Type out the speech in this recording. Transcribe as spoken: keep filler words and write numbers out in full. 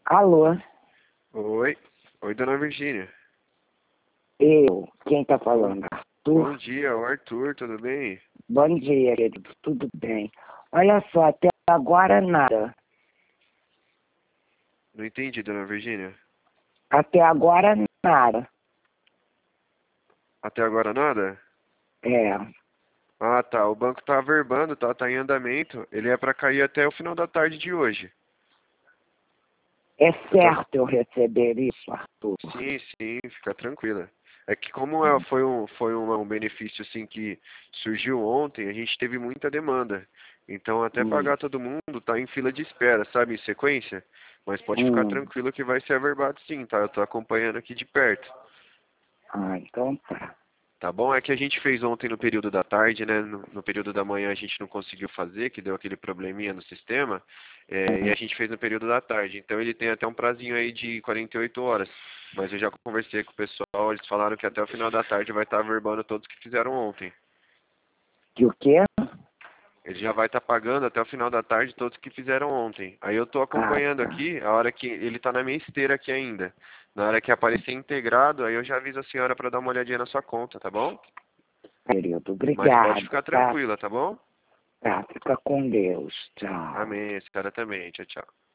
Alô? Oi. Oi, dona Virgínia. Eu. Quem tá falando? Bom Arthur? dia, o Arthur, tudo bem? Bom dia, querido. Tudo bem? Olha só, até agora nada. Não entendi, dona Virgínia. Até agora nada. Até agora nada? É. Ah, tá. O banco tá averbando, tá, tá em andamento. Ele é pra cair até o final da tarde de hoje. É Eu tô... certo eu receber isso, Arthur? Sim, sim, fica tranquila. É que como é, foi, um, foi um, um benefício assim que surgiu ontem, a gente teve muita demanda. Então até Hum. pagar todo mundo tá em fila de espera, sabe, em sequência. Mas pode ficar Hum. tranquilo que vai ser averbado sim, tá? Eu tô acompanhando aqui de perto. Ah, então tá. Tá bom? É que a gente fez ontem no período da tarde, né? No, no período da manhã a gente não conseguiu fazer, que deu aquele probleminha no sistema. É, e a gente fez no período da tarde. Então ele tem até um prazinho aí de quarenta e oito horas. Mas eu já conversei com o pessoal, eles falaram que até o final da tarde vai estar averbando todos que fizeram ontem. Que o quê? Ele já vai estar pagando até o final da tarde todos que fizeram ontem. Aí eu tô Ah, acompanhando tá. aqui, a hora que ele tá na minha esteira aqui ainda. Na hora que aparecer integrado, aí eu já aviso a senhora para dar uma olhadinha na sua conta, tá bom? Querido, Mas pode obrigada, ficar tá? tranquila, tá bom? Tá, fica com Deus. Tchau. Amém. Esse cara também. Tchau, tchau.